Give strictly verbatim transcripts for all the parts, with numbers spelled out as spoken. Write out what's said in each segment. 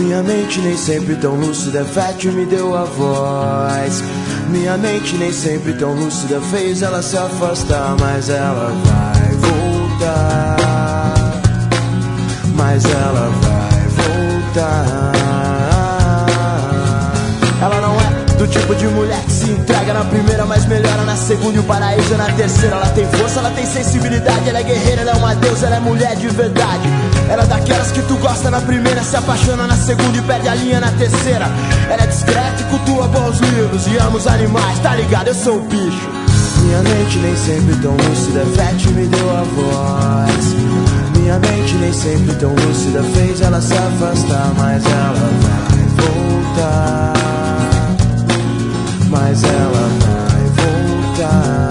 Minha mente nem sempre tão lúcida, fértil me deu a voz. Minha mente nem sempre tão lúcida fez ela se afastar, mas ela vai voltar. Mas ela vai voltar. Ela não é do tipo de mulher que se entrega na primeira, mas melhora na segunda e o paraíso é na terceira. Ela tem força, ela tem sensibilidade, ela é guerreira, ela é uma deusa, ela é mulher de verdade. Ela é daquelas que tu gosta na primeira, se apaixona na segunda e perde a linha na terceira. Ela é discreta e cultua bons livros e ama os animais, tá ligado? Eu sou o bicho. Minha mente nem sempre tão lúcida, fértil me deu a voz. Minha mente nem sempre tão lúcida fez ela se afastar, mas ela vai voltar. Mas ela vai voltar.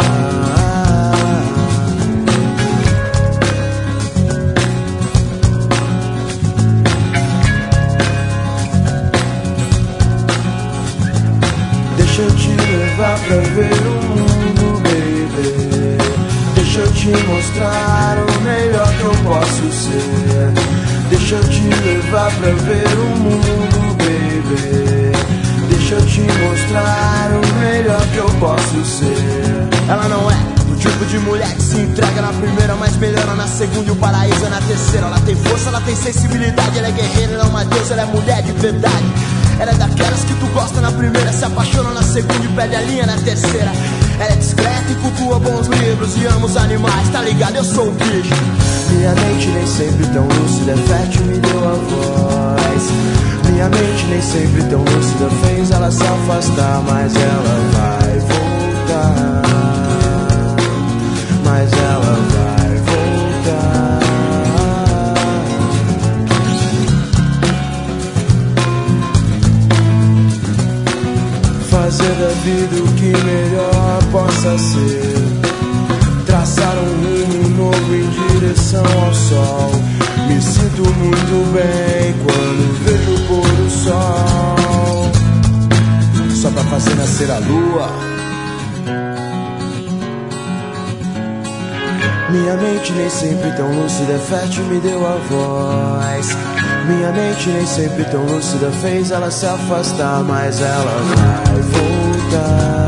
Deixa eu te levar pra ver o mundo, baby. Deixa eu te mostrar o melhor que eu posso ser. Deixa eu te levar pra ver o mundo, baby. Deixa eu te mostrar o melhor que eu posso ser. Ela não é do tipo de mulher que se entrega na primeira, mas melhora na segunda e o paraíso é na terceira. Ela tem força, ela tem sensibilidade, ela é guerreira, ela é uma deusa, ela é mulher de verdade. Ela é daquelas que tu gosta na primeira, se apaixona na segunda e perde a linha na terceira. Ela é discreta e cultua bons livros e ama os animais, tá ligado? Eu sou o bicho. Minha mente nem sempre tão lúcida, fértil me deu a voz. Minha mente nem sempre tão lúcida fez ela se afastar, mas ela vai voltar. Mas ela vai voltar. Fazer da vida o que melhor possa ser. Traçar um rumo novo em direção ao sol. Me sinto muito bem quando vejo o pôr do sol. Só pra fazer nascer a lua. Minha mente nem sempre tão lúcida, fértil me deu a voz. Minha mente nem sempre tão lúcida fez ela se afastar, mas ela vai voltar.